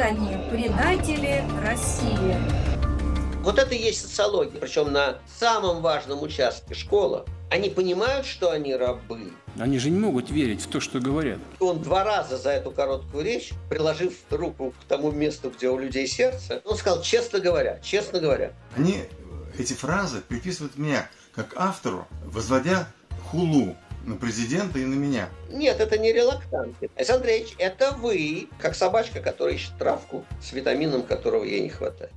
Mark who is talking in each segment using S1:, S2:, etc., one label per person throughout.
S1: они предатели России.
S2: Вот это и есть социология. Причем на самом важном участке школа. Они понимают, что они рабы.
S3: Они же не могут верить в то, что говорят.
S2: Он 2 раза за эту короткую речь, приложив руку к тому месту, где у людей сердце, он сказал: честно говоря, честно говоря.
S4: Они эти фразы приписывают мне как автору, возводя хулу на президента и на меня.
S2: Нет, это не релактанты. Александр Андреевич, это вы, как собачка, которая ищет травку с витамином, которого ей не хватает.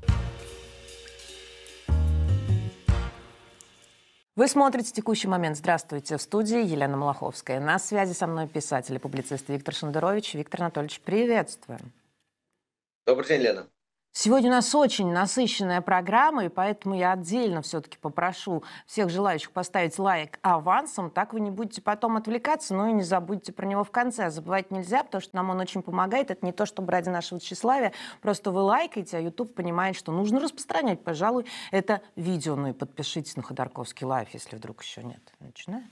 S5: Вы смотрите «Текущий момент». Здравствуйте. В студии Елена Малаховская. На связи со мной писатель и публицист Виктор Шендерович. Виктор Анатольевич, приветствуем.
S2: Добрый день, Лена.
S5: Сегодня у нас очень насыщенная программа, и поэтому я отдельно все-таки попрошу всех желающих поставить лайк авансом. Так вы не будете потом отвлекаться, но и не забудьте про него в конце. Забывать нельзя, потому что нам он очень помогает. Это не то, чтобы ради нашего тщеславия. Просто вы лайкаете, а YouTube понимает, что нужно распространять, пожалуй, это видео. Ну и подпишитесь на Ходорковский лайв, если вдруг еще нет. Начинаем.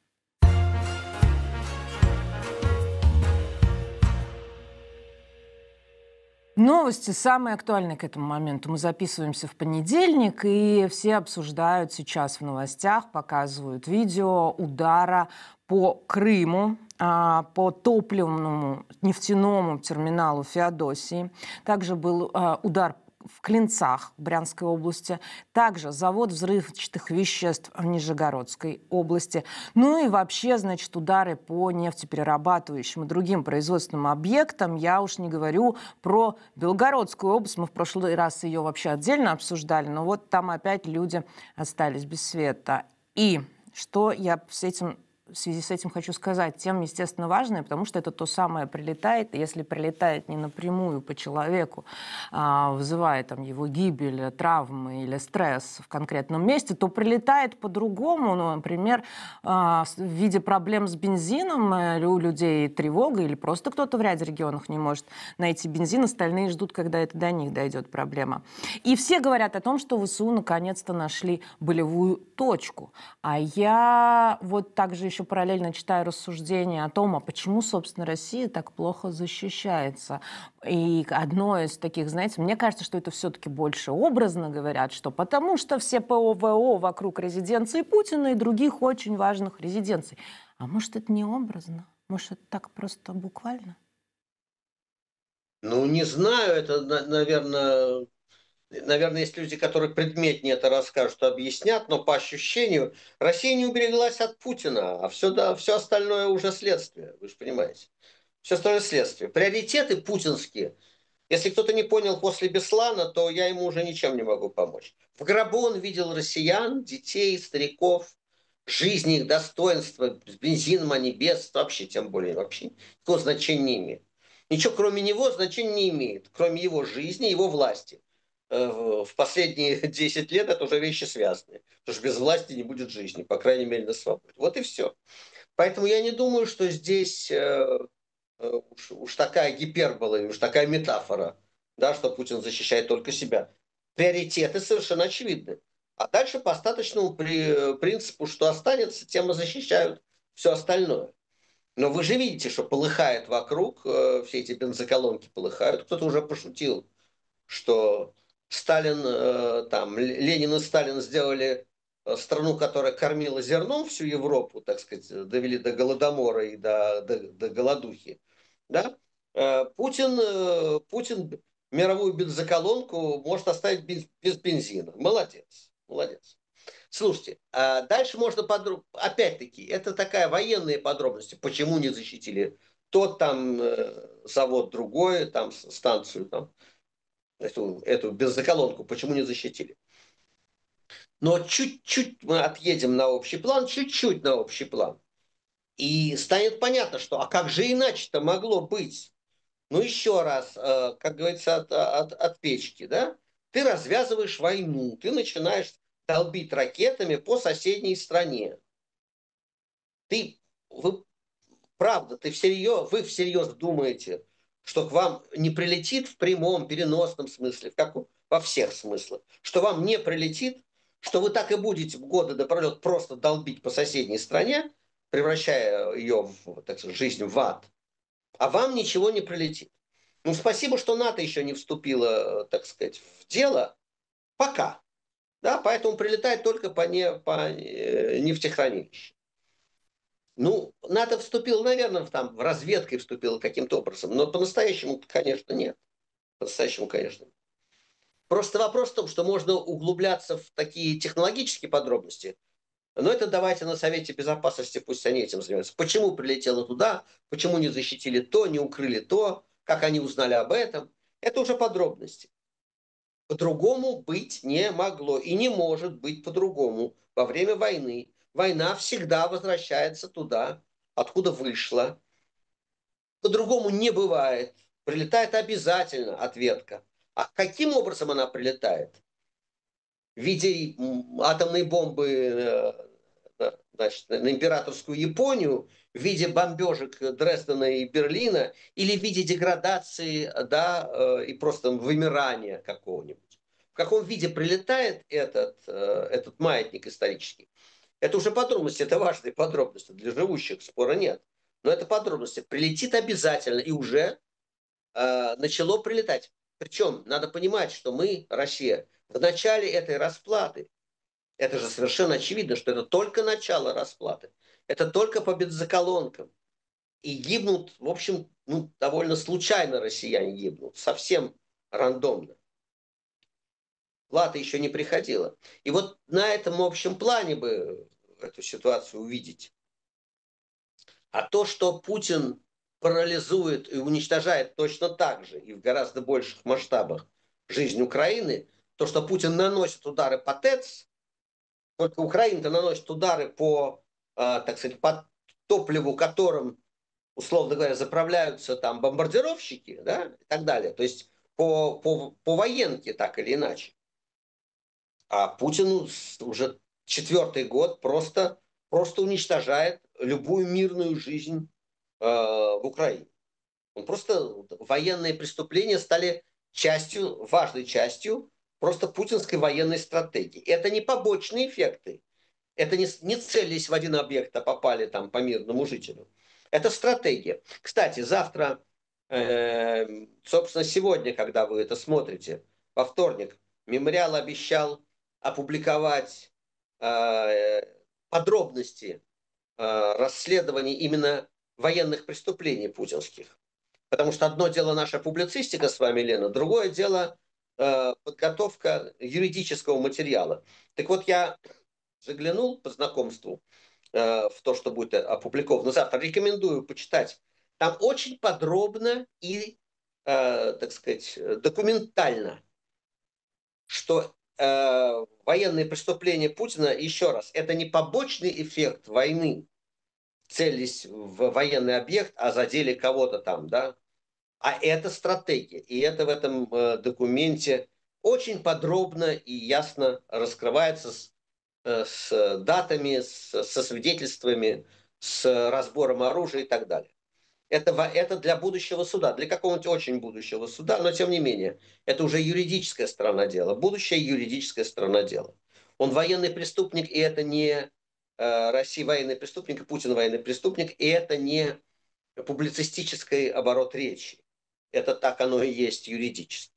S5: Новости самые актуальные к этому моменту. Мы записываемся в понедельник, и все обсуждают сейчас в новостях, показывают видео удара по Крыму, по топливному нефтяному терминалу Феодосии. Также был удар в Клинцах Брянской области, также завод взрывчатых веществ в Нижегородской области. Ну и вообще, значит, удары по нефтеперерабатывающим и другим производственным объектам. Я уж не говорю про Белгородскую область. Мы в прошлый раз ее вообще отдельно обсуждали, но вот там опять люди остались без света. И что я в связи с этим хочу сказать? Тема, естественно, важная, потому что это то самое прилетает. И если прилетает не напрямую по человеку, вызывая там его гибель, травмы или стресс в конкретном месте, то прилетает по-другому. Ну, например, в виде проблем с бензином у людей тревога, или просто кто-то в ряде регионов не может найти бензин, остальные ждут, когда это до них дойдет проблема. И все говорят о том, что ВСУ наконец-то нашли болевую точку. А я вот также еще параллельно читаю рассуждения о том, а почему, собственно, Россия так плохо защищается. И одно из таких, знаете, мне кажется, что это все-таки больше образно говорят, что потому что все ПО-ВО вокруг резиденции Путина и других очень важных резиденций. А может, это не образно? Может, это так просто буквально?
S2: Ну, не знаю, это, наверное, есть люди, которые предметнее это расскажут, объяснят, но по ощущению Россия не убереглась от Путина, а все остальное уже следствие, вы же понимаете. Все остальное следствие. Приоритеты путинские. Если кто-то не понял после Беслана, то я ему уже ничем не могу помочь. В гробу он видел россиян, детей, стариков, жизни, их достоинства, с бензином, а не без, вообще, тем более, вообще никакого значения не имеет. Ничего кроме него значения не имеет, кроме его жизни, его власти. В последние 10 лет это уже вещи связанные. Потому что без власти не будет жизни, по крайней мере, на свободе. Вот и все. Поэтому я не думаю, что здесь уж такая гипербола, уж такая метафора, да, что Путин защищает только себя. Приоритеты совершенно очевидны. А дальше по остаточному принципу, что останется, тем и защищают все остальное. Но вы же видите, что полыхает вокруг, все эти бензоколонки полыхают. Кто-то уже пошутил, что Ленин и Сталин сделали страну, которая кормила зерном всю Европу, так сказать, довели до голодомора и до голодухи. Да? Путин мировую бензоколонку может оставить без бензина. Молодец, молодец. Слушайте, дальше можно опять-таки, это такая военные подробности. Почему не защитили тот там завод, другой, там станцию, там, эту бензоколонку, почему не защитили? Но чуть-чуть мы отъедем на общий план, чуть-чуть на общий план. И станет понятно, что, а как же иначе-то могло быть? Ну, еще раз, как говорится, от печки, да? Ты развязываешь войну, ты начинаешь долбить ракетами по соседней стране. Правда, вы всерьез думаете, что к вам не прилетит в прямом, переносном смысле, во всех смыслах, что вам не прилетит, что вы так и будете в годы напролет просто долбить по соседней стране, превращая ее, так сказать, жизнь в ад, а вам ничего не прилетит. Ну, спасибо, что НАТО еще не вступило, так сказать, в дело. Пока. Да, поэтому прилетает только по нефтехранилищу. Ну, НАТО вступило, наверное, в разведку вступило каким-то образом, но по-настоящему, конечно, нет. По-настоящему, конечно. Просто вопрос в том, что можно углубляться в такие технологические подробности, но это давайте на Совете Безопасности, пусть они этим занимаются. Почему прилетело туда, почему не защитили то, не укрыли то, как они узнали об этом. Это уже подробности. По-другому быть не могло и не может быть по-другому во время войны. Война всегда возвращается туда, откуда вышла. По-другому не бывает. Прилетает обязательно ответка. А каким образом она прилетает? В виде атомной бомбы значит, на императорскую Японию, в виде бомбежек Дрездена и Берлина или в виде деградации, да, и просто вымирания какого-нибудь. В каком виде прилетает этот маятник исторический? Это уже подробности, это важные подробности. Для живущих спора нет. Но это подробности. Прилетит обязательно и уже начало прилетать. Причем надо понимать, что мы, Россия, в начале этой расплаты, это же совершенно очевидно, что это только начало расплаты, это только по бензоколонкам. И гибнут, в общем, ну, довольно случайно россияне гибнут, совсем рандомно. Плата еще не приходила. И вот на этом общем плане бы эту ситуацию увидеть. А то, что Путин парализует и уничтожает точно так же и в гораздо больших масштабах жизнь Украины, то, что Путин наносит удары по ТЭЦ, только Украина-то наносит удары по, так сказать, по топливу, которым, условно говоря, заправляются там бомбардировщики, да, и так далее. То есть по военке, так или иначе. А Путин уже 4-й год просто уничтожает любую мирную жизнь в Украине. Он просто военные преступления стали частью, важной частью просто путинской военной стратегии. Это не побочные эффекты. Это не целились в один объект, а попали там по мирному жителю. Это стратегия. Кстати, завтра, собственно, сегодня, когда вы это смотрите, во вторник, Мемориал обещал опубликовать подробности расследований именно военных преступлений путинских. Потому что одно дело наша публицистика с вами, Лена, другое дело подготовка юридического материала. Так вот, я заглянул по знакомству в то, что будет опубликовано завтра. Рекомендую почитать. Там очень подробно и, так сказать, документально, что военные преступления Путина, еще раз, это не побочный эффект войны, целились в военный объект, а задели кого-то там, да, а это стратегия. И это в этом документе очень подробно и ясно раскрывается с датами, со свидетельствами, с разбором оружия и так далее. Это для будущего суда, для какого-нибудь очень будущего суда, но тем не менее, это уже юридическая сторона дела, будущая юридическая сторона дела. Он военный преступник, и это не Россия военный преступник, и Путин военный преступник, и это не публицистический оборот речи. Это так оно и есть юридически.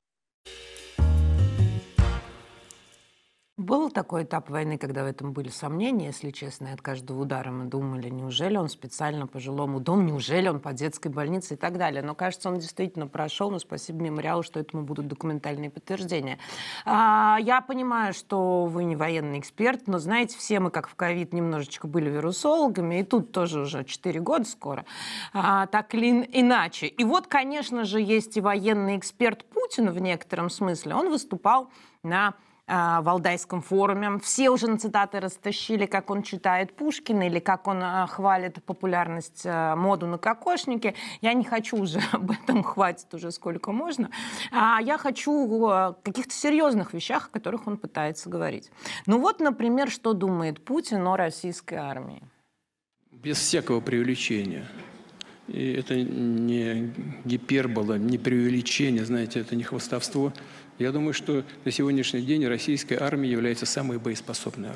S5: Был такой этап войны, когда в этом были сомнения, если честно, и от каждого удара мы думали, неужели он специально по жилому дому, неужели он по детской больнице и так далее. Но, кажется, он действительно прошел, но спасибо Мемориалу, что этому будут документальные подтверждения. Я понимаю, что вы не военный эксперт, но, знаете, все мы, как в ковид, немножечко были вирусологами, и тут тоже уже 4 года скоро, так или иначе. И вот, конечно же, есть и военный эксперт Путин в некотором смысле. Он выступал на Валдайском форуме. Все уже на цитаты растащили, как он читает Пушкина или как он хвалит популярность, моду на кокошники. Я не хочу уже об этом, хватит уже сколько можно. Я хочу о каких-то серьезных вещах, о которых он пытается говорить. Ну вот, например, что думает Путин о российской армии.
S3: Без всякого преувеличения. И это не гипербола, не преувеличение, знаете, это не хвастовство. Я думаю, что на сегодняшний день российская армия является самой боеспособной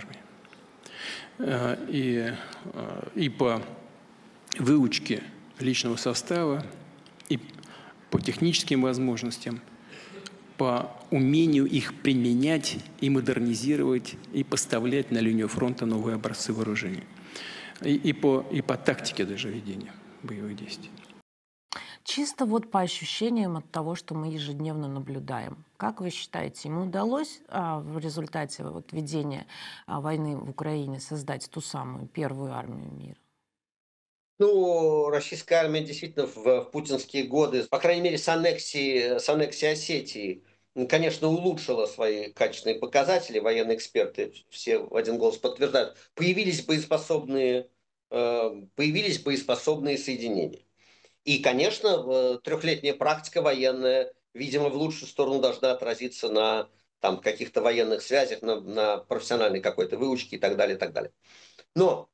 S3: армией. И по выучке личного состава, и по техническим возможностям, по умению их применять и модернизировать, и поставлять на линию фронта новые образцы вооружений. И по тактике даже ведения боевых действий.
S5: Чисто вот по ощущениям от того, что мы ежедневно наблюдаем. Как вы считаете, ему удалось в результате вот ведения войны в Украине создать ту самую первую армию мира?
S2: Ну, российская армия действительно в путинские годы, по крайней мере, с аннексией Осетии, конечно, улучшила свои качественные показатели. Военные эксперты все в один голос подтверждают. Появились боеспособные соединения. И, конечно, трехлетняя практика военная, видимо, в лучшую сторону должна отразиться на там, каких-то военных связях, на профессиональной какой-то выучке и так далее, и так далее. Но,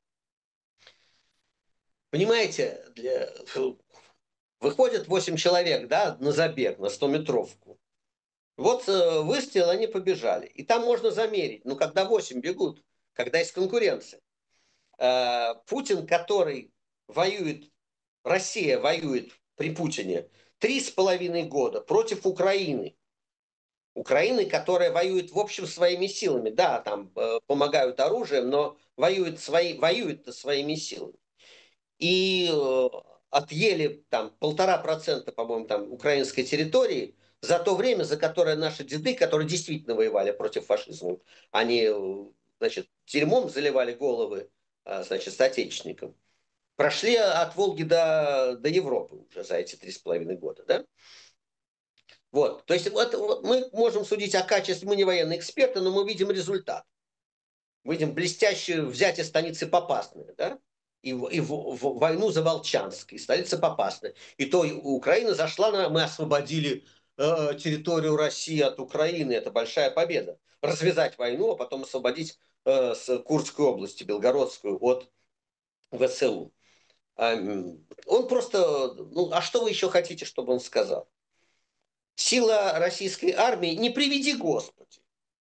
S2: понимаете, выходят 8 человек, да, на забег, на 100-метровку. Вот выстрел, они побежали. И там можно замерить. Ну, когда 8 бегут, когда есть конкуренция. Путин, который воюет, Россия воюет при Путине 3,5 года против Украины. Украины, которая воюет, в общем, своими силами. Да, там помогают оружием, но воюет своими силами. И отъели там 1,5%, по-моему, там украинской территории за то время, за которое наши деды, которые действительно воевали против фашизма, они, значит, дерьмом заливали головы, значит, соотечественникам, прошли от Волги до Европы уже за эти 3,5 года, да? Вот, то есть вот мы можем судить о качестве, мы не военные эксперты, но мы видим результат. Мы видим блестящее взятие станицы Попасной, да? И в войну за Волчанск, и столица Попасная. И то Украина зашла, мы освободили территорию России от Украины, это большая победа. Развязать войну, а потом освободить с Курской области, Белгородскую, от ВСУ. Он просто, ну а что вы еще хотите, чтобы он сказал? Сила российской армии, не приведи Господи,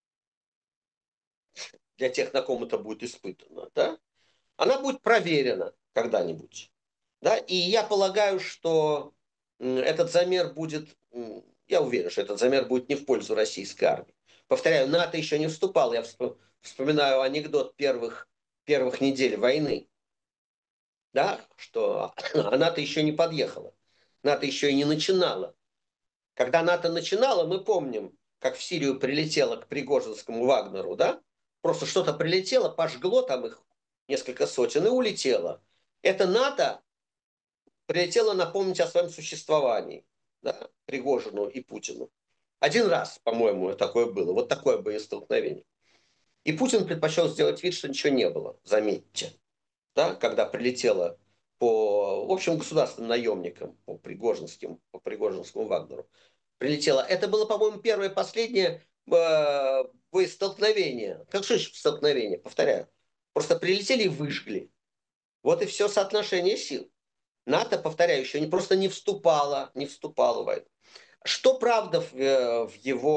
S2: для тех, на ком это будет испытано, да? Она будет проверена когда-нибудь. Да? И я полагаю, что этот замер будет, я уверен, что этот замер будет не в пользу российской армии. Повторяю, НАТО еще не вступал. Я вспоминаю анекдот первых недель войны, да? Что НАТО еще не подъехала. НАТО еще и не начинала. Когда НАТО начинало, мы помним, как в Сирию прилетело к Пригожинскому Вагнеру, да? Просто что-то прилетело, пожгло там их несколько сотен и улетело. Это НАТО прилетело напомнить о своем существовании, да? Пригожину и Путину. Один раз, по-моему, такое было. Вот такое боестолкновение. И Путин предпочел сделать вид, что ничего не было, заметьте. Да? Когда прилетело по, в общем, государственным наемникам, по Пригожинскому Вагнеру. Прилетело. Это было, по-моему, первое и последнее боестолкновение. Как что еще столкновение? Повторяю. Просто прилетели и выжгли. Вот и все соотношение сил. НАТО, повторяю, еще просто не вступало в войну. Что правда в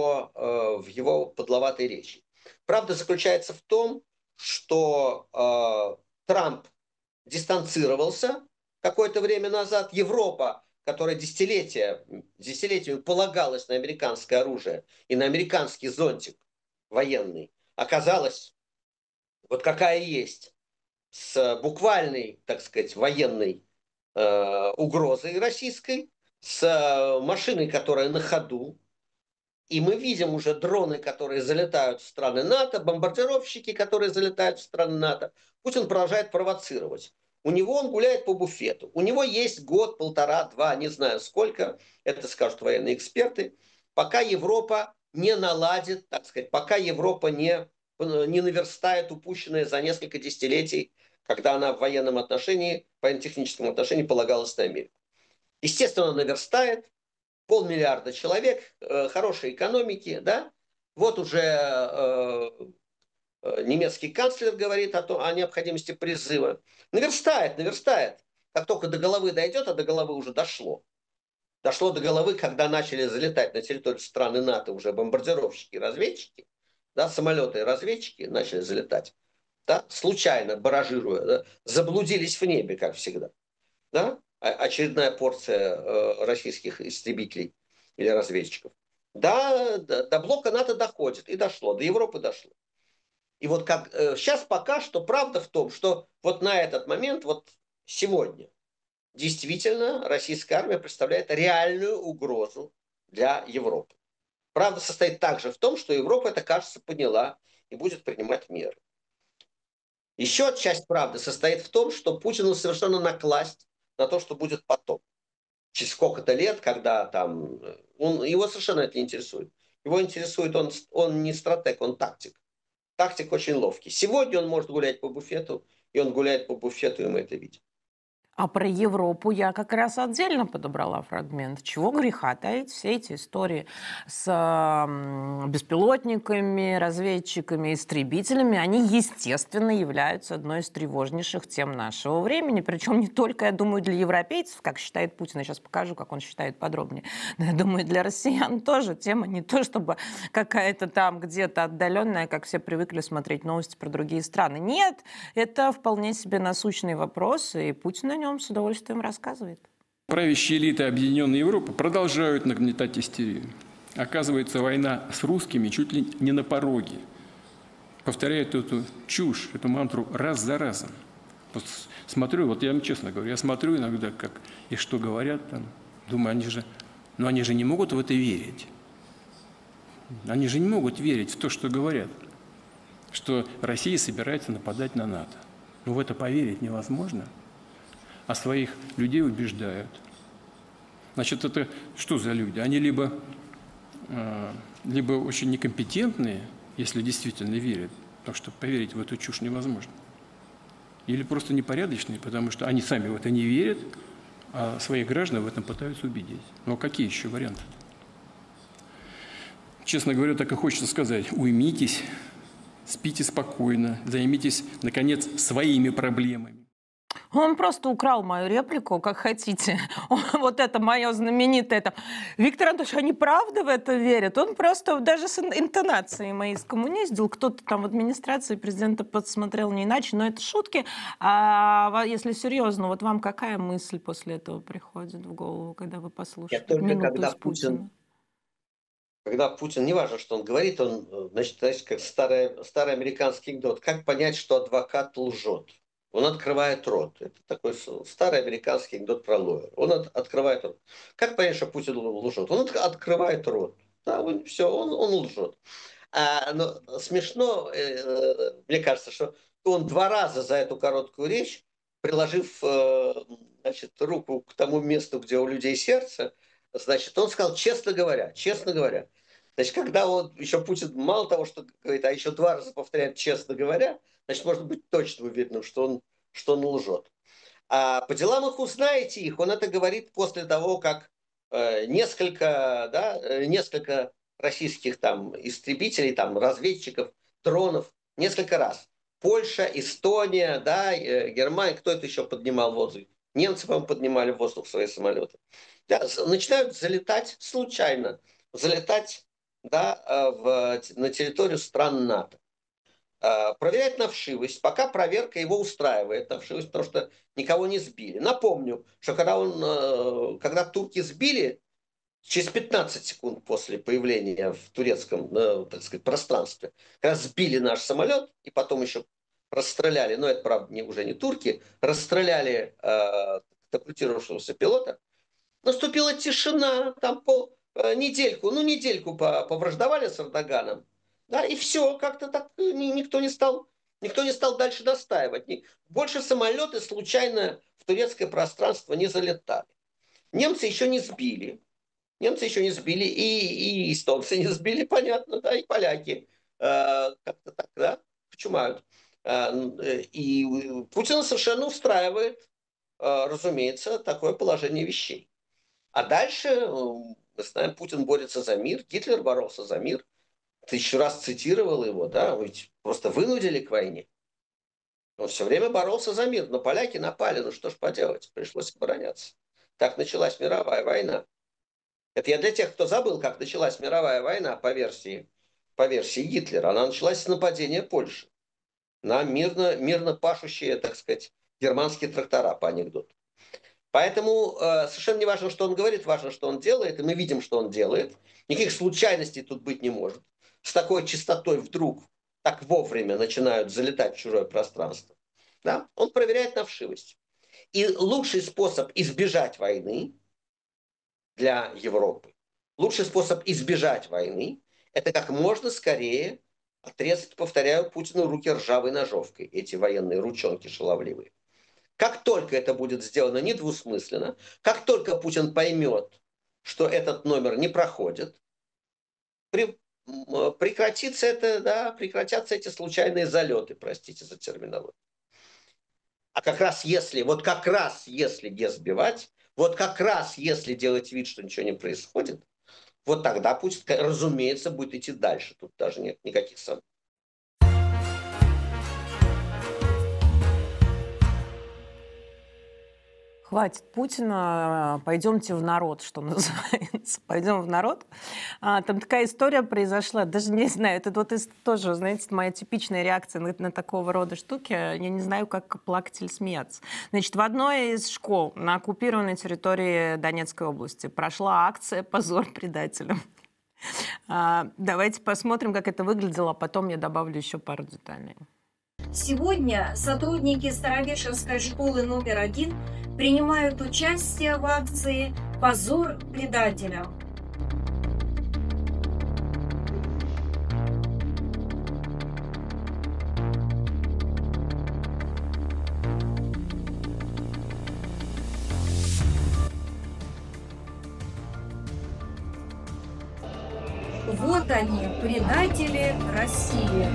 S2: его подловатой речи? Правда заключается в том, что Трамп дистанцировался какое-то время назад. Европа, которая десятилетиями полагалась на американское оружие и на американский зонтик военный, оказалась вот какая есть, с буквальной, так сказать, военной угрозой российской, с машиной, которая на ходу. И мы видим уже дроны, которые залетают в страны НАТО, бомбардировщики, которые залетают в страны НАТО. Путин продолжает провоцировать. У него он гуляет по буфету. У него есть год, полтора, два, не знаю сколько, это скажут военные эксперты, пока Европа не наладит, так сказать, пока Европа не наверстает упущенное за несколько десятилетий, когда она в военном отношении, в военно-техническом отношении полагалась на Америку. Естественно, наверстает. 500 миллиарда человек, хорошей экономики, да? Вот уже немецкий канцлер говорит о необходимости призыва. Наверстает. Как только до головы дойдет, а до головы уже дошло. Дошло до головы, когда начали залетать на территорию страны НАТО уже бомбардировщики, разведчики, да, самолеты и разведчики начали залетать, да, случайно баражируя, да, заблудились в небе, как всегда. Да? очередная порция российских истребителей или разведчиков. Да, до блока НАТО доходит, и дошло, до Европы дошло. И вот как сейчас пока что правда в том, что вот на этот момент, вот сегодня, действительно российская армия представляет реальную угрозу для Европы. Правда состоит также в том, что Европа это, кажется, поняла и будет принимать меры. Еще часть правды состоит в том, что Путину совершенно накласть на то, что будет потом. Через сколько-то лет, когда там... его совершенно это не интересует. Его интересует, он не стратег, он тактик. Тактик очень ловкий. Сегодня он может гулять по буфету, и он гуляет по буфету, и мы это видим.
S5: А про Европу я как раз отдельно подобрала фрагмент. Чего греха таить, все эти истории с беспилотниками, разведчиками, истребителями, они, естественно, являются одной из тревожнейших тем нашего времени. Причем не только, я думаю, для европейцев, как считает Путин, я сейчас покажу, как он считает подробнее, но я думаю, для россиян тоже тема не то, чтобы какая-то там где-то отдаленная, как все привыкли смотреть новости про другие страны. Нет, это вполне себе насущный вопрос, и Путин о нем с удовольствием рассказывает.
S3: Правящие элиты Объединенной Европы продолжают нагнетать истерию. Оказывается, война с русскими чуть ли не на пороге. Повторяют эту чушь, эту мантру раз за разом. Вот смотрю, вот я вам честно говорю, я смотрю иногда, как и что говорят там, думаю, они же не могут в это верить. Они же не могут верить в то, что говорят, что Россия собирается нападать на НАТО. Но в это поверить невозможно. А своих людей убеждают. Значит, это что за люди? Они либо очень некомпетентные, если действительно верят, потому что поверить в эту чушь невозможно, или просто непорядочные, потому что они сами в это не верят, а своих граждан в этом пытаются убедить. Но какие еще варианты? Честно говоря, так и хочется сказать: уймитесь, спите спокойно, займитесь, наконец, своими проблемами.
S5: Он просто украл мою реплику, как хотите. Вот это мое знаменитое. Виктор Анатольевич, они правда в это верят? Он просто даже с интонацией моей скоммуниздил. Кто-то там в администрации президента подсмотрел не иначе, но это шутки. А если серьезно, вот вам какая мысль после этого приходит в голову, когда вы послушаете минуту из Путина?
S2: Когда Путин, неважно, что он говорит, он, значит, как старый американский анекдот, как понять, что адвокат лжет? Он открывает рот. Это такой старый американский анекдот про лоера. Он открывает рот. Как понять, что Путин лжет? Он открывает рот. Да, все, он лжет. Но смешно, мне кажется, что он 2 раза за эту короткую речь, приложив значит, руку к тому месту, где у людей сердце, значит, он сказал, честно говоря. Значит, когда он, еще Путин мало того, что говорит, а еще 2 раза повторяет, честно говоря, значит, можно быть точно уверенным, что он лжет. А по делам их узнаете их. Он это говорит после того, как несколько российских там истребителей, там разведчиков, дронов, несколько раз. Польша, Эстония, да, Германия, кто это еще поднимал в воздух? Немцы, по-моему, поднимали в воздух свои самолеты. Да, начинают залетать случайно, да, на территорию стран НАТО. Проверять на вшивость. Пока проверка его устраивает на вшивость, потому что никого не сбили. Напомню, что когда турки сбили, через 15 секунд после появления в турецком, так сказать, пространстве, когда сбили наш самолет и потом еще расстреляли, но это, правда, уже не турки, расстреляли катапультировавшегося пилота, наступила тишина, там недельку повраждовали с Эрдоганом, да, и все, как-то так никто не стал дальше настаивать. Больше самолеты случайно в турецкое пространство не залетали. Немцы еще не сбили, и эстонцы не сбили, понятно, да, и поляки как-то так, да, почумают. И Путина совершенно устраивает, разумеется, такое положение вещей. А дальше, мы знаем, Путин борется за мир, Гитлер боролся за мир. 1000 раз цитировал его, да, ведь просто вынудили к войне. Он все время боролся за мир, но поляки напали, ну что ж поделать, пришлось обороняться. Так началась мировая война. Это я для тех, кто забыл, как началась мировая война по версии Гитлера. Она началась с нападения Польши на мирно пашущие, так сказать, германские трактора, по анекдоту. Поэтому совершенно не важно, что он говорит, важно, что он делает, и мы видим, что он делает. Никаких случайностей тут быть не может. С такой частотой вдруг так вовремя начинают залетать в чужое пространство. Да? Он проверяет на вшивость. И лучший способ избежать войны для Европы, лучший способ избежать войны, это как можно скорее отрезать, повторяю, Путину руки ржавой ножовкой, эти военные ручонки шаловливые. Как только это будет сделано недвусмысленно, как только Путин поймет, что этот номер не проходит, прекратится это, да, прекратятся эти случайные залеты, простите за терминологию. А как раз если, вот как раз если не сбивать, вот как раз если делать вид, что ничего не происходит, вот тогда Путин, разумеется, будет идти дальше. Тут даже нет никаких сомнений.
S5: Хватит Путина, пойдемте в народ, что называется. Пойдем в народ. Там такая история произошла, даже не знаю, это вот тоже, знаете, моя типичная реакция на такого рода штуки. Я не знаю, как плакать или смеяться. Значит, в одной из школ на оккупированной территории Донецкой области прошла акция «Позор предателям». Давайте посмотрим, как это выглядело, а потом я добавлю еще пару деталей.
S1: Сегодня сотрудники Старовешерской школы номер 1 принимают участие в акции «Позор предателям». Вот они, предатели России.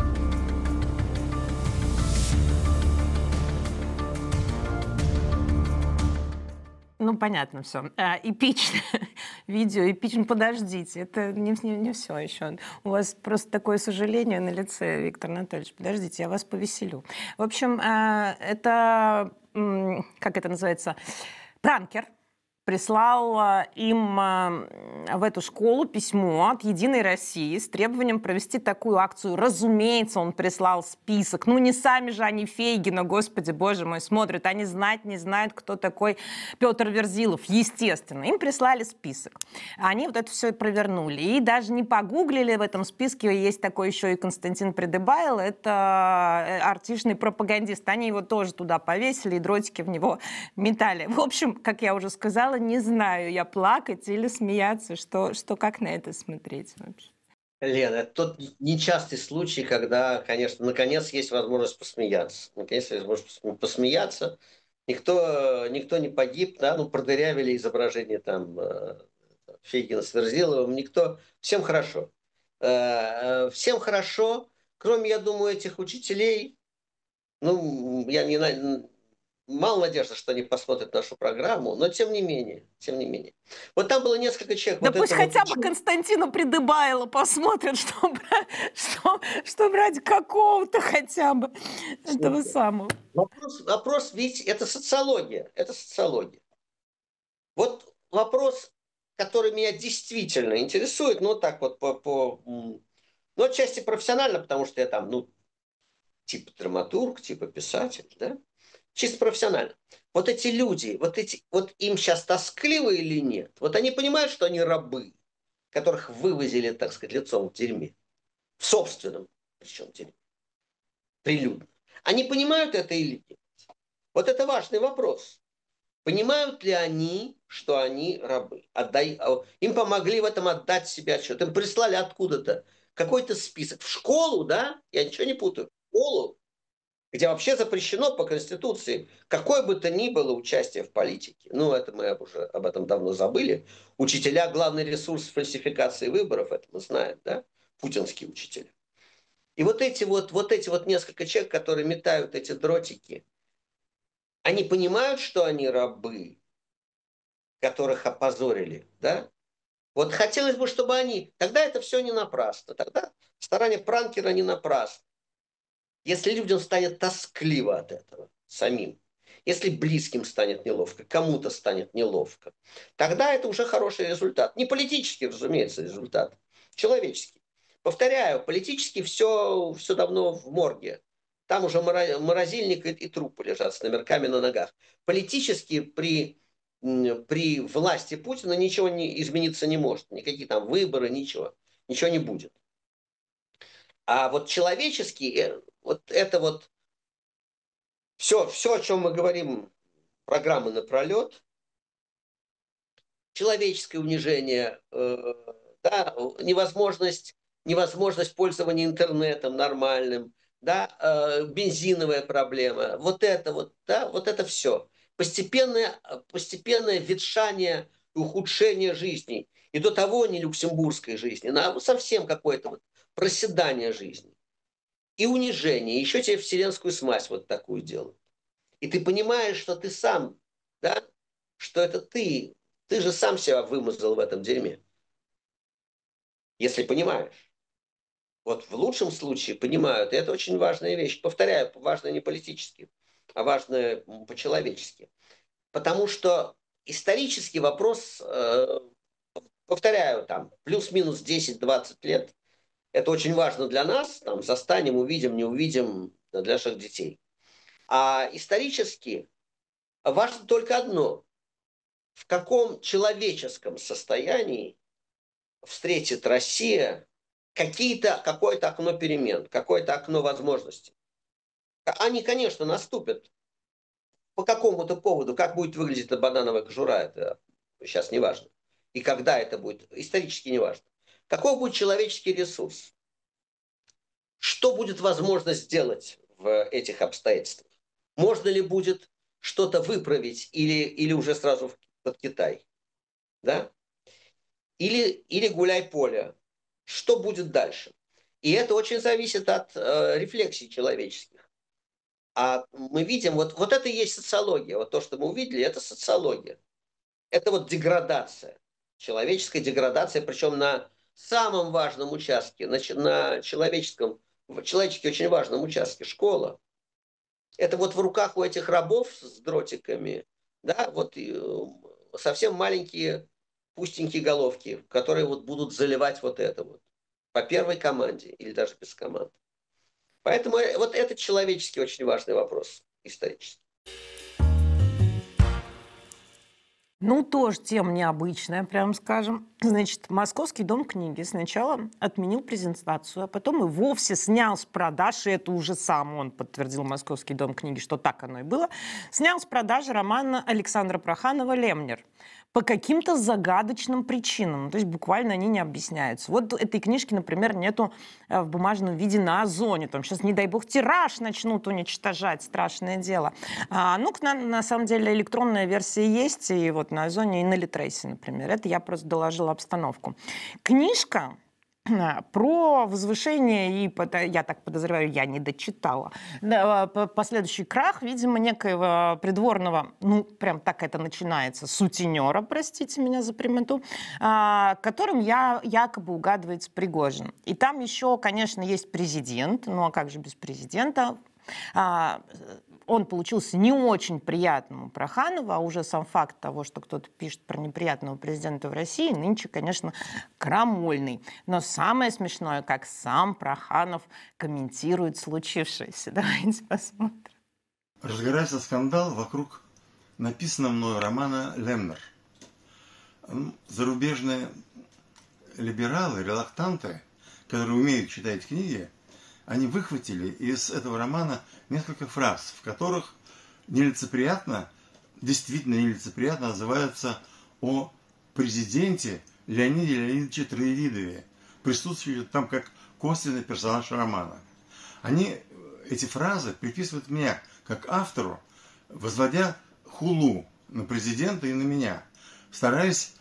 S5: Ну, понятно все. Эпично. Видео эпично. Подождите, это не все еще. У вас просто такое сожаление на лице, Виктор Анатольевич. Подождите, я вас повеселю. В общем, это, как это называется, пранкер прислал им в эту школу письмо от «Единой России» с требованием провести такую акцию. Разумеется, он прислал список. Ну, не сами же они Фейгина, господи, боже мой, смотрят. Они знать не знают, кто такой Петр Верзилов. Естественно. Им прислали список. Они вот это все провернули. И даже не погуглили, в этом списке есть такой еще и Константин Придыбайл. Это артишный пропагандист. Они его тоже туда повесили и дротики в него метали. В общем, как я уже сказала, не знаю, я плакать или смеяться, что как на это смотреть вообще.
S2: Лена, это тот нечастый случай, когда, конечно, наконец есть возможность посмеяться. Наконец есть возможность посмеяться. Никто не погиб, да, ну, продырявили изображение там Фейгина с Верзиловым, никто. Всем хорошо. Всем хорошо, кроме, я думаю, этих учителей. Ну, я не... Мало надежды, что они посмотрят нашу программу, но тем не менее. Вот там было несколько человек.
S5: Да
S2: вот
S5: пусть хотя бы Константина Придыбайла посмотрят, что ради какого-то хотя бы этого самого.
S2: Вопрос, ведь это социология. Вот вопрос, который меня действительно интересует, ну так вот ну отчасти профессионально, потому что я там, ну, типа драматург, типа писатель, да? Чисто профессионально. Вот эти люди, вот им сейчас тоскливо или нет? Вот они понимают, что они рабы, которых вывозили, так сказать, лицом в дерьме. В собственном, причем дерьме. Прилюдно. Они понимают это или нет? Вот это важный вопрос. Понимают ли они, что они рабы? Им помогли в этом отдать себе отчет. Им прислали откуда-то какой-то список. В школу, да? Я ничего не путаю. В школу, где вообще запрещено по Конституции какое бы то ни было участие в политике. Ну, это мы уже об этом давно забыли. Учителя – главный ресурс фальсификации выборов, это мы знаем, да? Путинские учителя. И вот эти несколько человек, которые метают эти дротики, они понимают, что они рабы, которых опозорили, да? Вот хотелось бы, чтобы они... Тогда это все не напрасно. Тогда старания пранкера не напрасно. Если людям станет тоскливо от этого самим, если близким станет неловко, кому-то станет неловко, тогда это уже хороший результат. Не политический, разумеется, результат, человеческий. Повторяю, политически все давно в морге. там уже морозильник и трупы лежат с номерками на ногах. Политически при власти Путина ничего не измениться не может. Никакие там выборы, ничего. Ничего не будет. А вот человечески, вот это вот все, о чем мы говорим, программы напролет, человеческое унижение, да, невозможность пользования интернетом нормальным, да, бензиновая проблема, вот это все. Постепенное ветшание и ухудшение жизни. И до того не люксембургской жизни, а совсем какое-то вот проседание жизни. И унижение. Еще тебе вселенскую смазь вот такую делают. И ты понимаешь, что ты сам, да, что это ты же сам себя вымазал в этом дерьме. Если понимаешь. Вот в лучшем случае понимают, и это очень важная вещь. Повторяю, важная не политически, а важная по-человечески. Потому что исторический вопрос, повторяю, там, плюс-минус 10-20 лет, это очень важно для нас, там, застанем, увидим, не увидим, для наших детей. А исторически важно только одно. В каком человеческом состоянии встретит Россия какое-то окно перемен, какое-то окно возможностей. Они, конечно, наступят. По какому-то поводу, как будет выглядеть эта банановая кожура, это сейчас не важно. И когда это будет, исторически не важно. Какой будет человеческий ресурс? Что будет возможно сделать в этих обстоятельствах? Можно ли будет что-то выправить или уже сразу под Китай? Да? Или гуляй поле. Что будет дальше? И это очень зависит от рефлексий человеческих. А мы видим, вот это и есть социология. Вот то, что мы увидели, это социология. Это вот деградация. Человеческая деградация, причем на самом важном участке, на человечески очень важном участке, школа. Это вот в руках у этих рабов с дротиками, да, вот совсем маленькие пустенькие головки, которые вот будут заливать вот это вот по первой команде или даже без команды. Поэтому вот это человечески очень важный вопрос исторически.
S5: Ну, тоже тема необычная, прям скажем. Значит, Московский дом книги сначала отменил презентацию, а потом и вовсе снял с продаж, и это уже сам он подтвердил, Московский дом книги, что так оно и было, снял с продажи роман Александра Проханова «Лемнер». По каким-то загадочным причинам. То есть буквально они не объясняются. Вот этой книжки, например, нету в бумажном виде на Озоне. Там сейчас, не дай бог, тираж начнут уничтожать. Страшное дело. На самом деле электронная версия есть. И вот на Озоне, и на Литресе, например. Это я просто доложила обстановку. Книжка про возвышение и, я так подозреваю, я не дочитала, последующий крах, видимо, некоего придворного, ну, прям так это начинается, сутенера, простите меня за прямоту, которым якобы угадывается Пригожин. И там еще, конечно, есть президент, ну, а как же без президента? Он получился не очень приятным у Проханова, а уже сам факт того, что кто-то пишет про неприятного президента в России, нынче, конечно, крамольный. Но самое смешное, как сам Проханов комментирует случившееся. Давайте посмотрим.
S4: Разгорается скандал вокруг написанного мною романа «Лемнер». Зарубежные либералы, релактанты, которые умеют читать книги, они выхватили из этого романа несколько фраз, в которых нелицеприятно, действительно нелицеприятно отзываются о президенте Леониде Леонидовиче Троевидове, присутствующем там как косвенный персонаж романа. Они эти фразы приписывают мне как автору, возводя хулу на президента и на меня, стараясь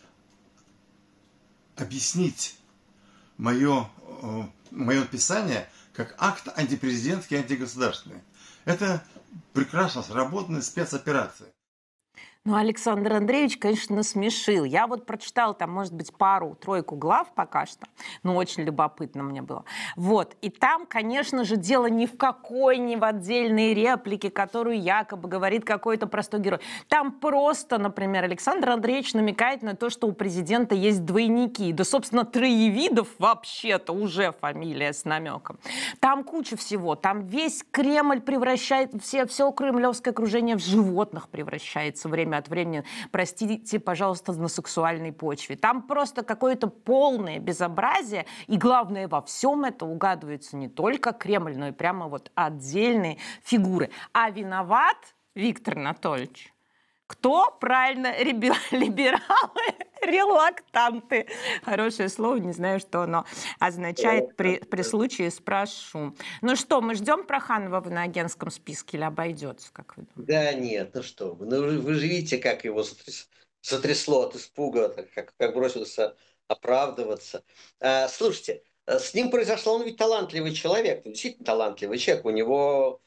S4: объяснить мое писание как акт антипрезидентский и антигосударственный. Это прекрасно сработанная спецоперация.
S5: Ну, Александр Андреевич, конечно, насмешил. Я вот прочитала там, может быть, пару-тройку глав пока что, но очень любопытно мне было. Вот, и там, конечно же, дело ни в какой, ни в отдельной реплике, которую якобы говорит какой-то простой герой. Там просто, например, Александр Андреевич намекает на то, что у президента есть двойники. Да, собственно, Троевидов вообще-то уже фамилия с намеком. Там куча всего. Там весь Кремль превращает, все кремлевское окружение в животных превращается время от времени, простите, пожалуйста, на сексуальной почве. Там просто какое-то полное безобразие, и главное, во всем это угадывается не только Кремль, но и прямо вот отдельные фигуры. А виноват Виктор Анатольевич? Кто? Правильно, либералы, релактанты. Хорошее слово, не знаю, что оно означает. При случае спрошу. Ну что, мы ждем Проханова в иноагентском списке или обойдется, как вы думаете?
S2: Да нет, ну что вы. Ну вы же видите, как его сотрясло от испуга, как бросился оправдываться. Слушайте, с ним произошло, он ведь талантливый человек, действительно талантливый человек. У него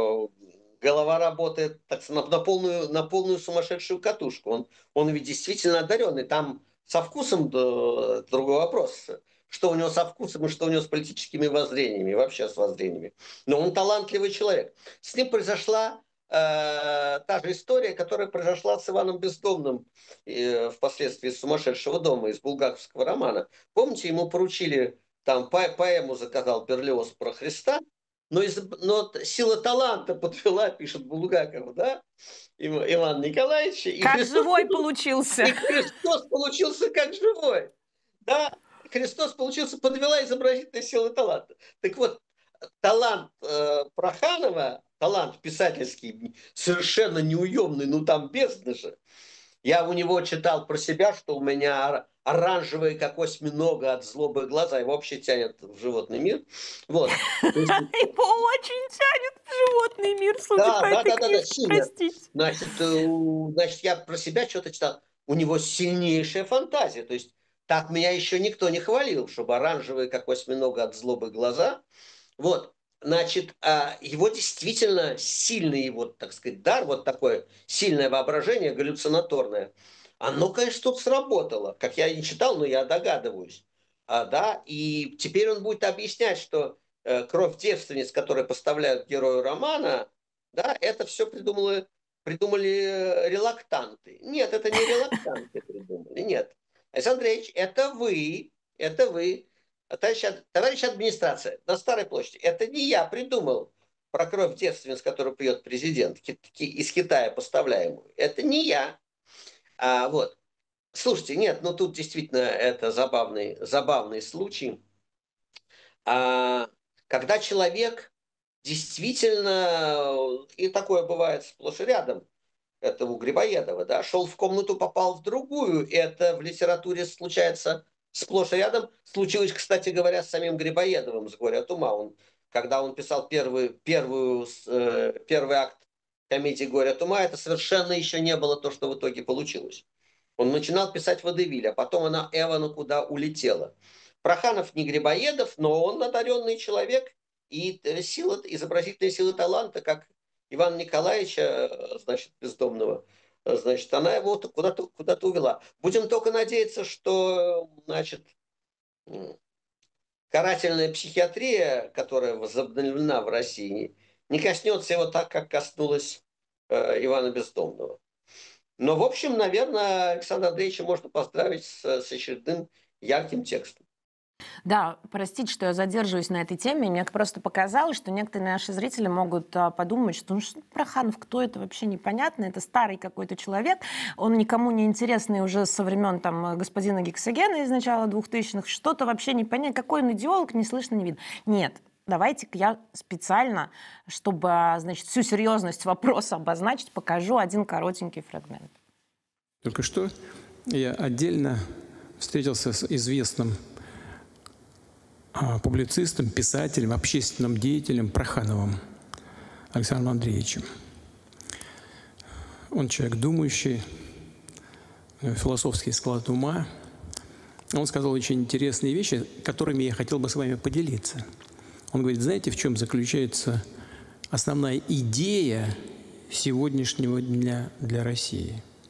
S2: голова работает так, на полную сумасшедшую катушку. Он ведь действительно одаренный. Там со вкусом другой вопрос. Что у него со вкусом и что у него с политическими воззрениями, вообще с воззрениями. Но он талантливый человек. С ним произошла та же история, которая произошла с Иваном Бездомным впоследствии из «Сумасшедшего дома», из булгаковского романа. Помните, ему поручили, там поэму заказал Берлиоз про Христа, но сила таланта подвела, пишет Булгаков, да, Иван Николаевич.
S5: Как живой получился.
S2: И Христос получился как живой. Да, Христос получился, подвела изобразительная сила таланта. Так вот, талант Проханова, талант писательский, совершенно неуемный, ну там бездна же. Я у него читал про себя, что у меня оранжевые, как осьминога, от злобы глаза. Его вообще тянет в животный мир. Вот.
S5: Его очень тянет в животный мир, судя по этой книжке, простите.
S2: Значит, я про себя что-то читал. У него сильнейшая фантазия. То есть так меня еще никто не хвалил, чтобы оранжевые, как осьминога, от злобы глаза. Вот. Значит, его действительно сильный его, так сказать, дар, вот такое сильное воображение галлюцинаторное, оно, конечно, тут сработало. Как я не читал, но я догадываюсь. Да? И теперь он будет объяснять, что кровь девственниц, которую поставляют герою романа, да, это все придумали релактанты. Нет, это не релактанты придумали, нет. Александр Андреевич, это вы. Товарищ администрация, на Старой площади, это не я придумал про кровь девственниц, которую пьет президент, из Китая поставляемую. Это не я. Вот. Слушайте, нет, ну тут действительно это забавный случай. Когда человек действительно, и такое бывает сплошь и рядом, это у Грибоедова, да, шел в комнату, попал в другую, это в литературе случается сплошь и рядом. Случилось, кстати говоря, с самим Грибоедовым, с «Горя от ума». Когда он писал первый акт комедии «Горе от ума», это совершенно еще не было то, что в итоге получилось. Он начинал писать «Водевиль», а потом она Эвану куда улетела. Проханов не Грибоедов, но он одаренный человек, и изобразительная сила таланта, как Ивана Николаевича, значит, Бездомного, значит, она его куда-то увела. Будем только надеяться, что, значит, карательная психиатрия, которая возобновлена в России, не коснется его так, как коснулась Ивана Бездомного. Но, в общем, наверное, Александра Андреевича можно поздравить с очередным ярким текстом.
S5: Да, простите, что я задерживаюсь на этой теме. Мне просто показалось, что некоторые наши зрители могут подумать, что Проханов, кто это, вообще непонятно. Это старый какой-то человек. Он никому не интересный уже со времен там, господина Гексогена из начала 2000-х. Что-то вообще непонятно. Какой он идеолог, не слышно, не видно. Нет. Давайте-ка я специально, чтобы, значит, всю серьезность вопроса обозначить, покажу один коротенький фрагмент.
S3: Только что я отдельно встретился с известным публицистом, писателем, общественным деятелем Прохановым Александром Андреевичем. Он человек думающий, философский склад ума. Он сказал очень интересные вещи, которыми я хотел бы с вами поделиться. Он говорит, знаете, в чем заключается основная идея сегодняшнего дня для России?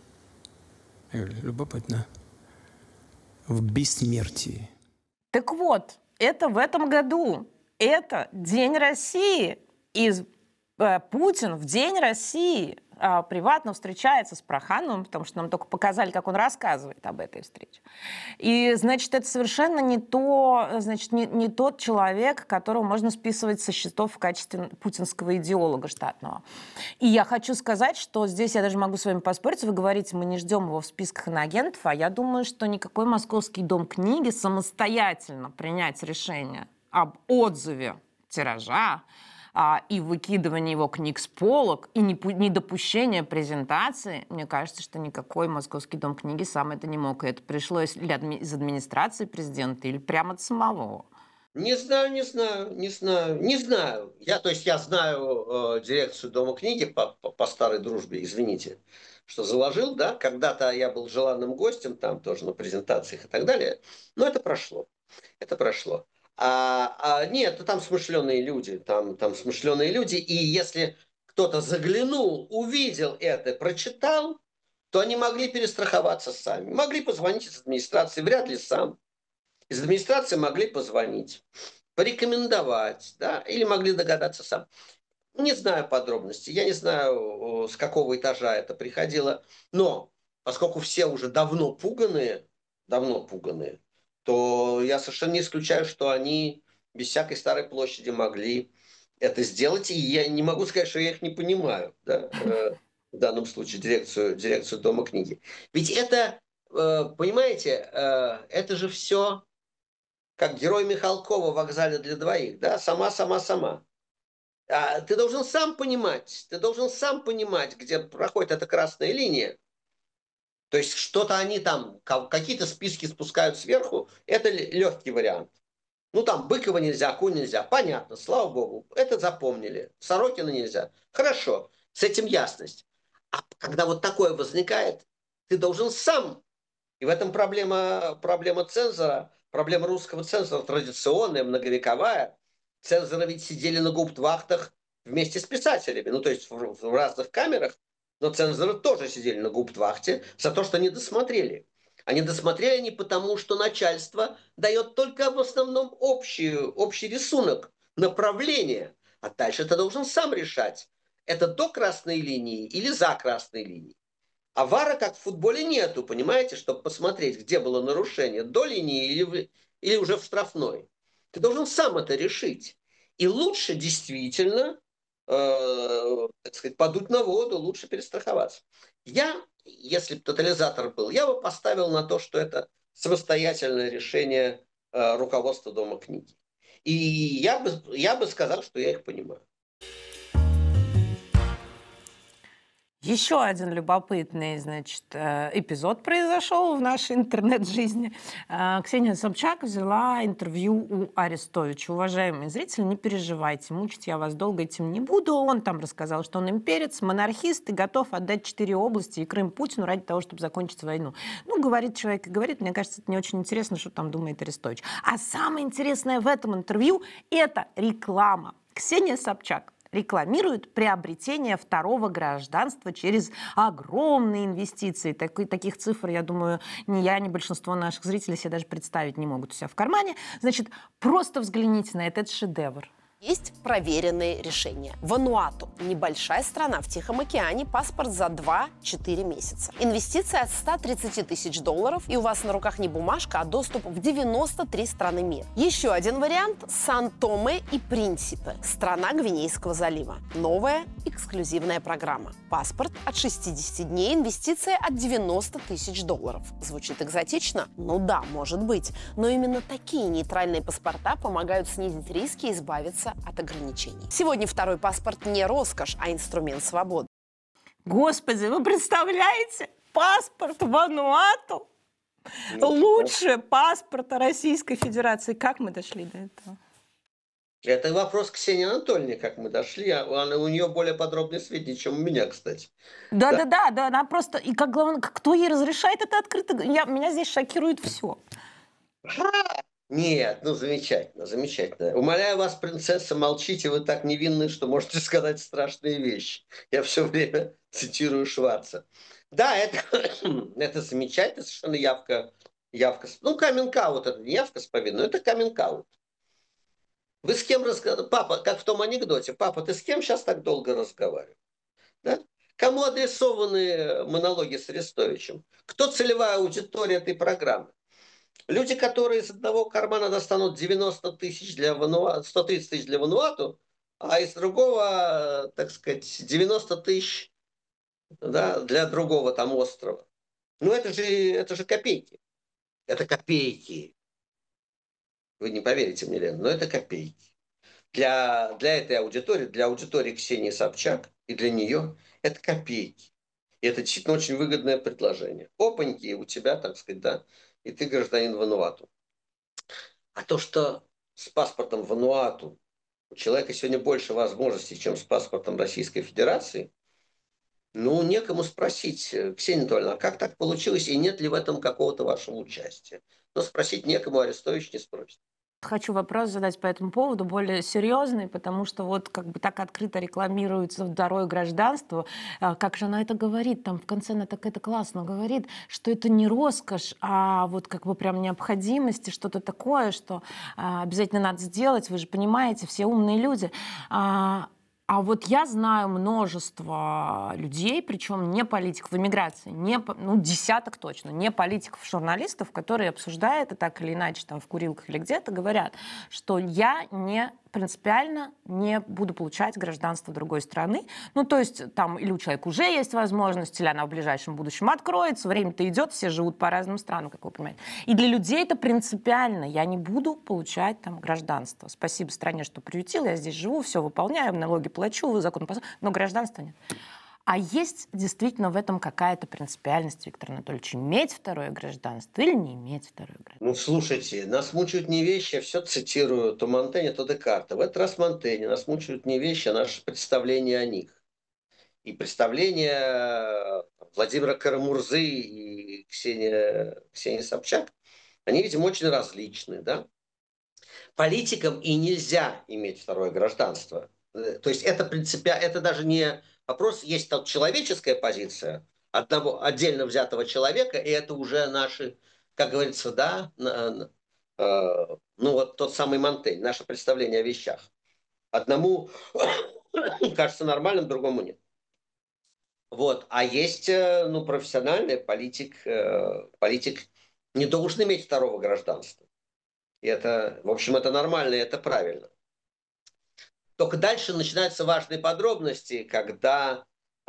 S3: Любопытно. В бессмертии.
S5: Так вот, это в этом году. Это День России. И Путин в День России приватно встречается с Прохановым, потому что нам только показали, как он рассказывает об этой встрече. И, значит, это совершенно не тот человек, которого можно списывать со счетов в качестве путинского идеолога штатного. И я хочу сказать, что здесь я даже могу с вами поспорить. Вы говорите, мы не ждем его в списках иноагентов, а я думаю, что никакой Московский дом книги самостоятельно принять решение об отзыве тиража и выкидывание его книг с полок, и недопущение презентации, мне кажется, что никакой Московский дом книги сам это не мог. И это пришло из администрации президента или прямо от самого.
S2: Не знаю. Я знаю дирекцию Дома книги по старой дружбе, извините, что заложил, да, когда-то я был желанным гостем там тоже на презентациях и так далее, но это прошло. Нет, там смышленые люди, и если кто-то заглянул, увидел это, прочитал, то они могли перестраховаться сами. Могли позвонить из администрации, вряд ли сам. Из администрации могли позвонить, порекомендовать, да, или могли догадаться сам. Не знаю подробностей, я не знаю, с какого этажа это приходило, но поскольку все уже давно пуганые, то я совершенно не исключаю, что они без всякой Старой площади могли это сделать, и я не могу сказать, что я их не понимаю, да, в данном случае дирекцию Дома книги. Ведь это, понимаете, это же все как герой Михалкова в «Вокзале для двоих», да, сама. Ты должен сам понимать, где проходит эта красная линия. То есть что-то они там, какие-то списки спускают сверху, это легкий вариант. Ну там Быкова нельзя, Кун нельзя, понятно, слава богу, это запомнили. Сорокина нельзя, хорошо, с этим ясность. А когда вот такое возникает, ты должен сам, и в этом проблема цензора, проблема русского цензора традиционная, многовековая. Цензоры ведь сидели на гауптвахтах вместе с писателями, ну то есть в разных камерах, но цензоры тоже сидели на гауптвахте за то, что не досмотрели. Они досмотрели не потому, что начальство дает только в основном общий рисунок, направление, а дальше ты должен сам решать, это до красной линии или за красной линией. А вара, как в футболе, нету, понимаете, чтобы посмотреть, где было нарушение, до линии или уже в штрафной. Ты должен сам это решить. И лучше действительно, так сказать, подуть на воду, лучше перестраховаться. Если бы тотализатор был, я бы поставил на то, что это самостоятельное решение руководства Дома книги. И я бы сказал, что я их понимаю.
S5: Еще один любопытный, значит, эпизод произошел в нашей интернет-жизни. Ксения Собчак взяла интервью у Арестовича. Уважаемые зрители, не переживайте, мучить я вас долго этим не буду. Он там рассказал, что он имперец, монархист и готов отдать 4 области и Крым Путину ради того, чтобы закончить войну. Ну, говорит человек и говорит, мне кажется, это не очень интересно, что там думает Арестович. А самое интересное в этом интервью – это реклама. Ксения Собчак рекламирует приобретение второго гражданства через огромные инвестиции. Таких цифр, я думаю, ни я, ни большинство наших зрителей себе даже представить не могут у себя в кармане. Значит, просто взгляните на этот шедевр.
S6: Есть проверенные решения. Вануату – небольшая страна в Тихом океане, паспорт за 2-4 месяца. Инвестиции от 130 тысяч долларов, и у вас на руках не бумажка, а доступ в 93 страны мира. Еще один вариант – Сан-Томе и Принсипе, страна Гвинейского залива. Новая эксклюзивная программа. Паспорт от 60 дней, инвестиция от 90 тысяч долларов. Звучит экзотично? Ну да, может быть. Но именно такие нейтральные паспорта помогают снизить риски и избавиться от ограничений. Сегодня второй паспорт не роскошь, а инструмент свободы.
S5: Господи, вы представляете? Паспорт Вануату лучше паспорта Российской Федерации. Как мы дошли до этого?
S2: Это вопрос Ксении Анатольевне, как мы дошли. У нее более подробные сведения, чем у меня, кстати.
S5: Да, она просто... И как главное, кто ей разрешает это открыто? Меня здесь шокирует все.
S2: Нет, замечательно. Умоляю вас, принцесса, молчите, вы так невинны, что можете сказать страшные вещи. Я все время цитирую Шварца. Да, это, это замечательно, совершенно явка, ну, каминг-аут, это не явка с повинной, это каминг-аут. Вы с кем разговариваете? Папа, как в том анекдоте, папа, ты с кем сейчас так долго разговариваешь? Да? Кому адресованы монологи с Арестовичем? Кто целевая аудитория этой программы? Люди, которые из одного кармана достанут 90 тысяч для Вануату, 130 тысяч для Вануату, а из другого, так сказать, 90 тысяч, да, для другого там острова. Ну, это же копейки. Это копейки. Вы не поверите мне, Лена, но это копейки. Для этой аудитории, для аудитории Ксении Собчак и для нее это копейки. И это действительно очень выгодное предложение. Опаньки, у тебя, так сказать, да, и ты гражданин Вануату. А то, что с паспортом Вануату у человека сегодня больше возможностей, чем с паспортом Российской Федерации, ну, некому спросить, Ксения Анатольевна, а как так получилось, и нет ли в этом какого-то вашего участия? Но спросить некому, Арестович не спросит.
S5: Хочу вопрос задать по этому поводу, более серьезный, потому что вот как бы так открыто рекламируется второе гражданство. Как же она это говорит? Там в конце она так это классно говорит, что это не роскошь, а вот как бы прям необходимость и что-то такое, что обязательно надо сделать. Вы же понимаете, все умные люди. А вот я знаю множество людей, причем не политиков в эмиграции, ну, десяток точно, не политиков, журналистов, которые, обсуждая это так или иначе там в курилках или где-то, говорят, что я принципиально не буду получать гражданство другой страны. Ну, то есть там или у человека уже есть возможность, или она в ближайшем будущем откроется, время-то идет, все живут по разным странам, как вы понимаете. И для людей это принципиально. Я не буду получать там гражданство. Спасибо стране, что приютил, я здесь живу, все выполняю, налоги плачу, закон, но гражданства нет. А есть действительно в этом какая-то принципиальность, Виктор Анатольевич, иметь второе гражданство или не иметь второе гражданство?
S2: Ну, слушайте, нас мучают не вещи, я все цитирую то Монтэня, то Декарта. В этот раз Монтэня. Нас мучают не вещи, а наше представление о них. И представление Владимира Карамурзы и Ксении Собчак, они, видимо, очень различны. Да? Политикам и нельзя иметь второе гражданство. То есть это принципиально, это даже не вопрос, есть там человеческая позиция одного отдельно взятого человека, и это уже наши, как говорится, да, ну вот тот самый Монтень, наше представление о вещах. Одному кажется нормальным, другому нет. Вот. А есть, ну, профессиональный политик не должен иметь второго гражданства. И это, в общем, это нормально, и это правильно. Только дальше начинаются важные подробности, когда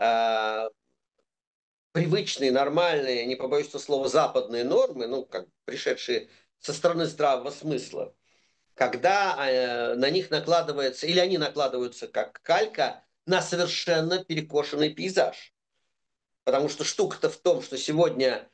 S2: привычные, нормальные, не побоюсь этого слова, западные нормы, ну, как пришедшие со стороны здравого смысла, когда на них накладывается, или они накладываются как калька на совершенно перекошенный пейзаж. Потому что штука-то в том, что сегодня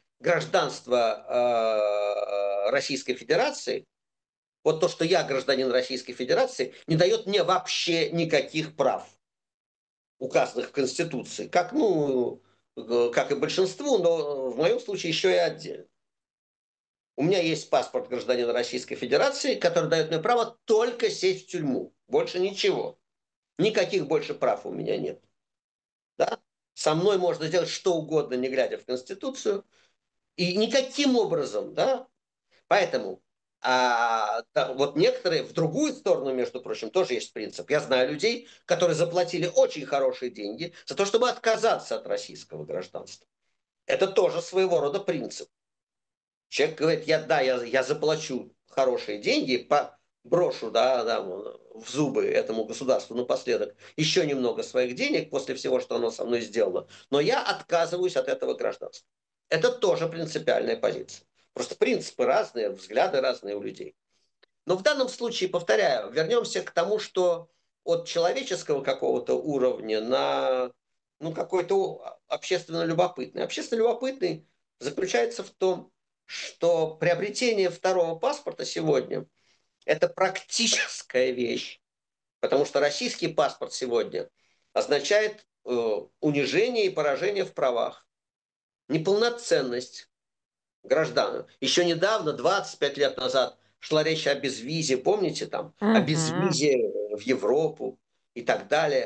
S2: гражданство Российской Федерации, вот то, что я гражданин Российской Федерации, не дает мне вообще никаких прав, указанных в Конституции. Как, ну, как и большинству, но в моем случае еще и отдельно. У меня есть паспорт гражданина Российской Федерации, который дает мне право только сесть в тюрьму. Больше ничего. Никаких больше прав у меня нет. Да? Со мной можно сделать что угодно, не глядя в Конституцию. И никаким образом, да. Поэтому вот некоторые в другую сторону, между прочим, тоже есть принцип. Я знаю людей, которые заплатили очень хорошие деньги за то, чтобы отказаться от российского гражданства. Это тоже своего рода принцип. Человек говорит, я заплачу хорошие деньги, брошу в зубы этому государству напоследок еще немного своих денег после всего, что оно со мной сделало, но я отказываюсь от этого гражданства. Это тоже принципиальная позиция. Просто принципы разные, взгляды разные у людей. Но в данном случае, повторяю, вернемся к тому, что от человеческого какого-то уровня на какой-то общественно любопытный. Общественно любопытный заключается в том, что приобретение второго паспорта сегодня – это практическая вещь. Потому что российский паспорт сегодня означает унижение и поражение в правах, неполноценность граждан. Еще недавно, 25 лет назад, шла речь о безвизе, помните там? О безвизе в Европу и так далее.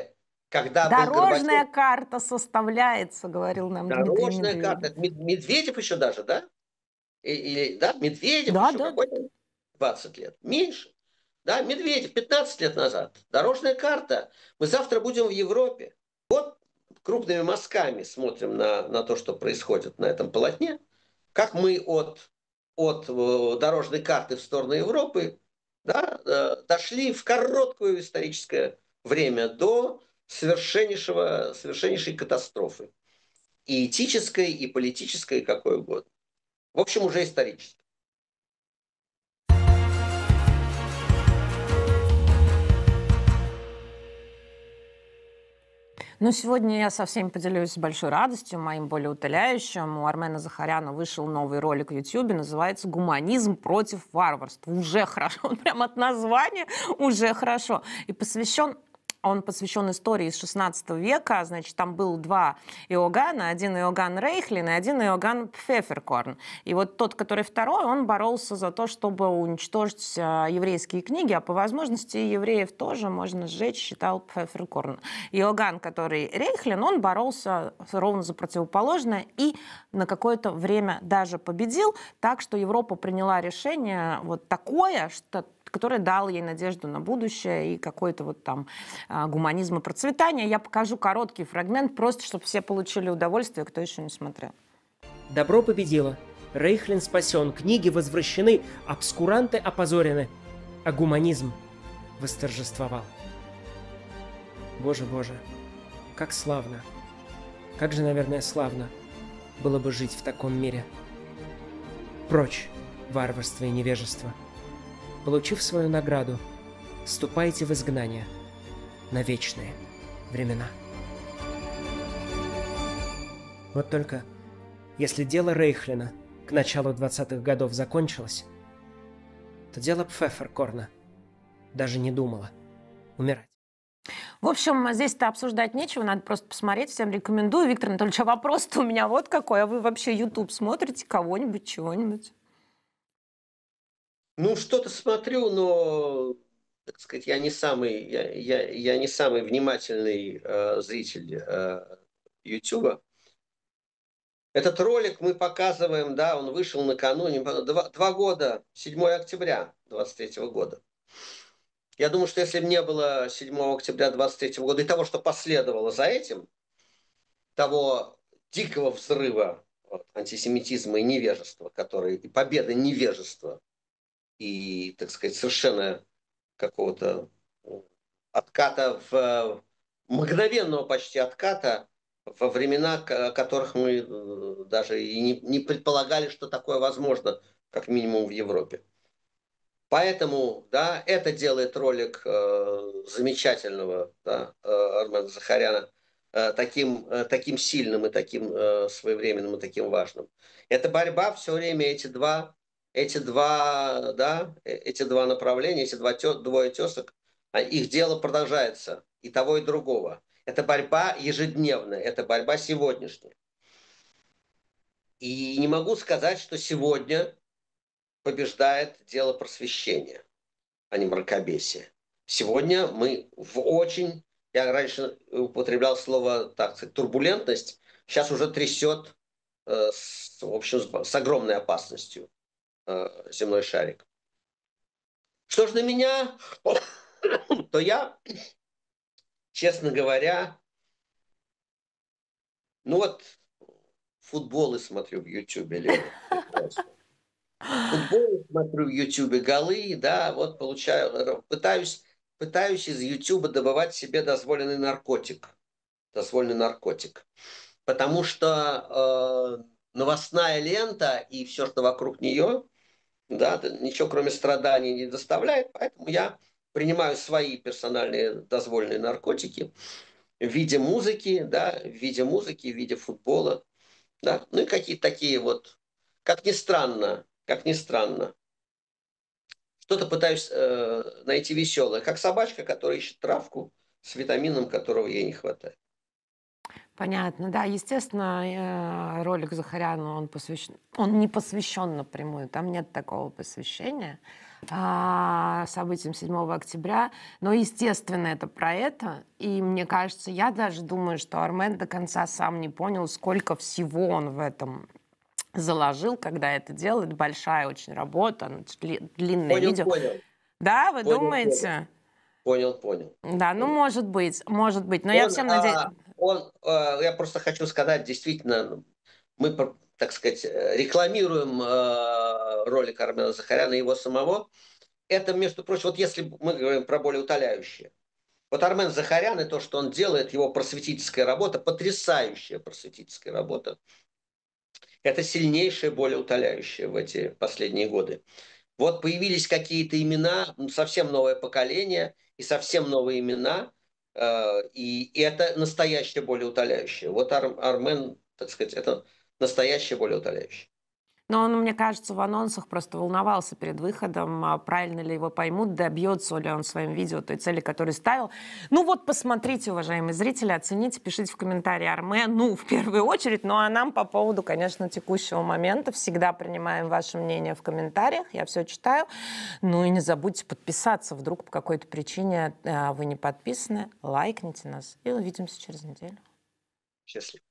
S2: Когда был
S5: Дорожная
S2: Горбачев,
S5: карта составляется, говорил нам Дмитрий
S2: дорожная карта,
S5: Медведев.
S2: это Медведев еще даже, да? Или, да, Медведев
S5: Да,
S2: еще
S5: да, да.
S2: какой-то 20 лет, меньше. Да, Медведев 15 лет назад. Дорожная карта. Мы завтра будем в Европе. Вот крупными мазками смотрим на то, что происходит на этом полотне. Как мы от дорожной карты в сторону Европы, да, дошли в короткое историческое время до совершеннейшей катастрофы. И этической, и политической, и какой угодно. В общем, уже исторической.
S5: Ну, сегодня я со всеми поделюсь с большой радостью, моим более утоляющим. У Армена Захаряна вышел новый ролик в Ютьюбе, называется «Гуманизм против варварства». Уже хорошо, он прям от названия уже хорошо. И он посвящен истории из 16 века. Значит, там было два Иоганна, один Иоганн Рейхлин и один Иоганн Пфефферкорн. И вот тот, который второй, он боролся за то, чтобы уничтожить еврейские книги, а по возможности евреев тоже можно сжечь, считал Пфефферкорн. Иоганн, который Рейхлин, он боролся ровно за противоположное и на какое-то время даже победил, так что Европа приняла решение вот такое, которое дало ей надежду на будущее и какой-то вот там гуманизм и процветание. Я покажу короткий фрагмент, просто чтобы все получили удовольствие, кто еще не смотрел.
S7: Добро победило. Рейхлин спасен, книги возвращены, обскуранты опозорены, а гуманизм восторжествовал. Боже, Боже, как славно. Как же, наверное, славно было бы жить в таком мире. Прочь варварство и невежество. Получив свою награду, ступайте в изгнание на вечные времена. Вот только, если дело Рейхлина к началу 20-х годов закончилось, то дело Пфефферкорна даже не думало умирать.
S5: В общем, здесь-то обсуждать нечего, надо просто посмотреть, всем рекомендую. Виктор Анатольевич, а вопрос-то у меня вот какой, а вы вообще YouTube смотрите кого-нибудь, чего-нибудь?
S2: Ну, что-то смотрю, но, так сказать, я не самый внимательный зритель YouTube. Этот ролик мы показываем, да, он вышел накануне, 2 года, 7 октября 23 года. Я думаю, что если бы не было 7 октября 23 года и того, что последовало за этим, того дикого взрыва антисемитизма и невежества, и победы невежества, и, так сказать, совершенно какого-то отката, мгновенного почти отката во времена, которых мы даже и не предполагали, что такое возможно, как минимум в Европе. Поэтому, да, это делает ролик замечательного, да, Армена Захаряна таким сильным и таким своевременным и таким важным. Это борьба все время, эти два направления, двое тесок, их дело продолжается, и того, и другого. Это борьба ежедневная, это борьба сегодняшняя. И не могу сказать, что сегодня побеждает дело просвещения, а не мракобесия. Сегодня мы я раньше употреблял слово, так сказать, турбулентность, сейчас уже трясет, в общем, с огромной опасностью земной шарик. Что ж до меня, то я, честно говоря, футболы смотрю в Ютубе. Футбол смотрю в Ютубе, голы, да, вот пытаюсь из Ютуба добывать себе дозволенный наркотик. Потому что новостная лента и все, что вокруг нее, да, ничего кроме страданий не доставляет, поэтому я принимаю свои персональные дозволенные наркотики в виде музыки, да, в виде футбола, да, ну и какие-то такие вот, как ни странно, что-то пытаюсь найти веселое, как собачка, которая ищет травку с витамином, которого ей не хватает.
S5: Понятно, да, естественно, ролик Захаряну, он не посвящен напрямую, там нет такого посвящения. событиям 7 октября. Но, естественно, это про это. И мне кажется, я даже думаю, что Армен до конца сам не понял, сколько всего он в этом заложил, когда это делал. Это большая очень работа, длинное видео.
S2: Понял.
S5: Да, вы думаете?
S2: Понял.
S5: Да, ну, может быть. Но я всем надеюсь...
S2: Я просто хочу сказать, действительно, мы, так сказать, рекламируем ролик Армена Захаряна и его самого. Это, между прочим, вот если мы говорим про болеутоляющее. Вот Армен Захарян и то, что он делает, его просветительская работа, потрясающая просветительская работа, это сильнейшее болеутоляющее в эти последние годы. Вот появились какие-то имена, совсем новое поколение и совсем новые имена, и это настоящее болеутоляющее. Вот Армен, так сказать, это настоящее болеутоляющее.
S5: Но он, мне кажется, в анонсах просто волновался перед выходом, правильно ли его поймут, добьется ли он своим видео той цели, которую ставил. Ну вот, посмотрите, уважаемые зрители, оцените, пишите в комментарии Армен, ну, в первую очередь, ну, а нам по поводу, конечно, текущего момента всегда принимаем ваше мнение в комментариях, я все читаю. Ну и не забудьте подписаться, вдруг по какой-то причине вы не подписаны, лайкните нас, и увидимся через неделю.
S2: Счастливо.